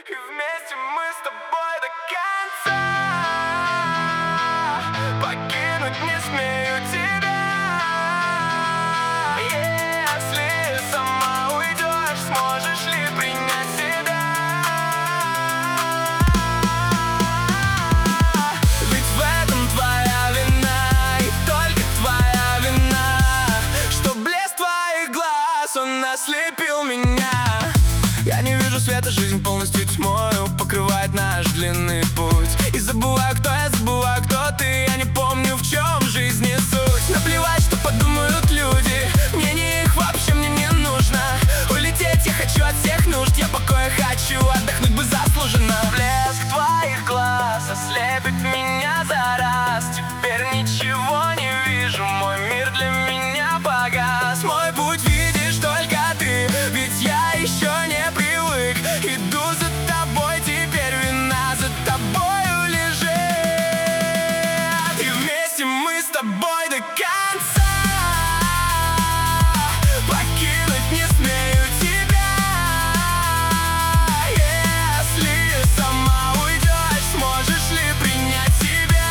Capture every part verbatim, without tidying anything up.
И вместе мы с тобой до конца. Покинуть не смею тебя. Если сама уйдешь, сможешь ли принять себя? Ведь в этом твоя вина, и только твоя вина, что блеск твоих глаз, он ослепил меня. Я не вижу света, жизнь полностью тьмою покрывает наш длинный путь. И забываю, кто я, забываю, кто ты. Я не помню, в чем жизни суть. Наплевать, что подумают люди, мнение их вообще мне не нужно. Улететь я хочу от всех нужд, я покоя хочу, отдохнуть бы заслуженно. Блеск твоих глаз ослепит меня за раз. Теперь ничего не вижу, мой мир для меня погас. Мой путь видишь только ты, ведь я еще не привык. Иду за тобой, теперь вина за тобою лежит. И вместе мы с тобой до конца. Покинуть не смею тебя. Если сама уйдешь, сможешь ли принять себя?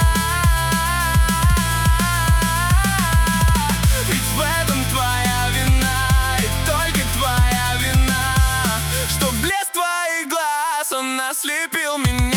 Ведь в этом твоя вина, и только твоя вина, что блеск твоих глаз, он ослепил меня.